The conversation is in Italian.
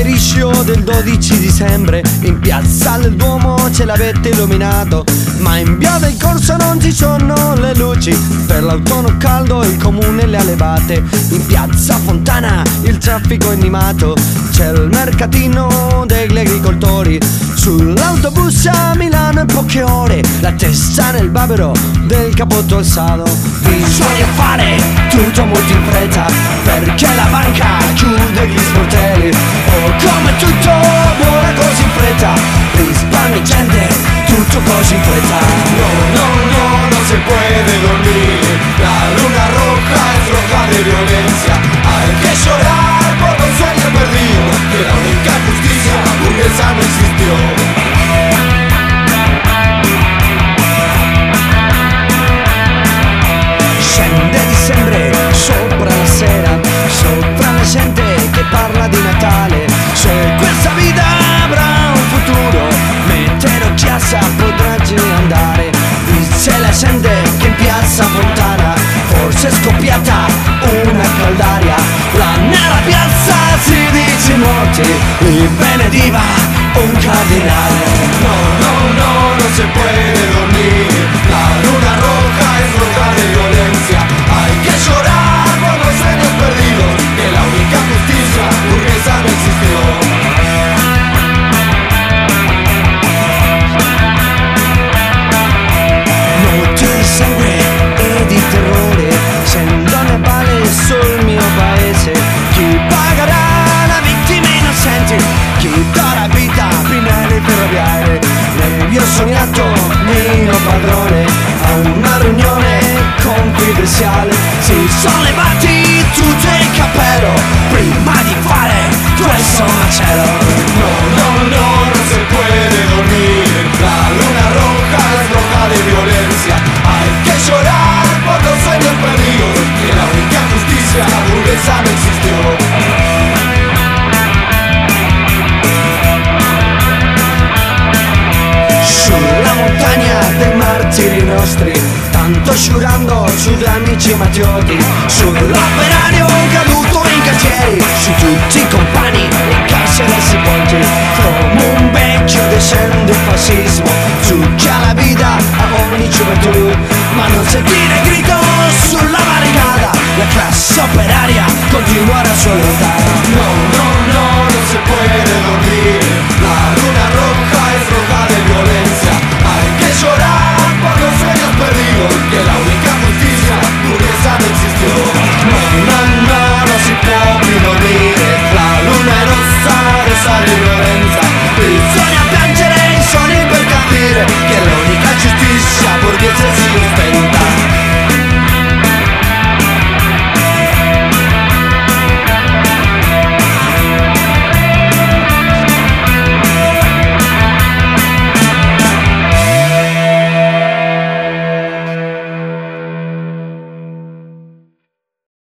striscio del 12 dicembre in piazza del Duomo ce l'avete illuminato, ma in via del Corso non ci sono le luci. Per l'autunno caldo il comune le ha levate. In piazza Fontana il traffico è animato, c'è il mercatino degli agricoltori. Sull'autobus a Milano in poche ore, la testa nel babero del capotto alzato. Bisogna fare tutto molto in fretta, perché la banca chiude gli sportelli. Oh, come tutto vola così in fretta, risparmi gente, tutto così in fretta. No se puede dormir, la luna roja es roja de violencia. Hay que llorar por los sueños perdidos, que la única justicia burguesa no existió. Scende dicembre sopra la sera, sopra la gente che parla di Natale. Se questa vita avrà un futuro, mettero chiassa potrà andare. Dice la gente che in piazza Fontana forse è scoppiata una caldaria. La nera piazza si dice morti, il benediva un cardinale. No se puede dormir, la luna roja es roja de violencia. Hay que llorar por los sueños perdidos, que la única justicia burguesa no existió. Notti di sangue e di terrore scendono balle sul mio paese. Chi pagherà la vittima innocenti? Chi darà vita a binari ferroviari? Io ho sognato mio padrone a una riunione confidenziale. Si sono levati tutto il cappello prima di fare questo macello. No se puede dormir, la luna roja es roja de violencia. Hay que llorar por los sueños perdidos, que la única justicia burguesa no existió. Sulla montagna dei martiri nostri, tanto sciurando su amici matioti. Sull'operario caduto in cantieri, su tutti i compagni in carcere sepolti. Come un vecchio descende il fascismo, succhia la vita a ogni gioventù. Ma non sentire il grido sulla barricata, la classe operaria continua la sua lotta.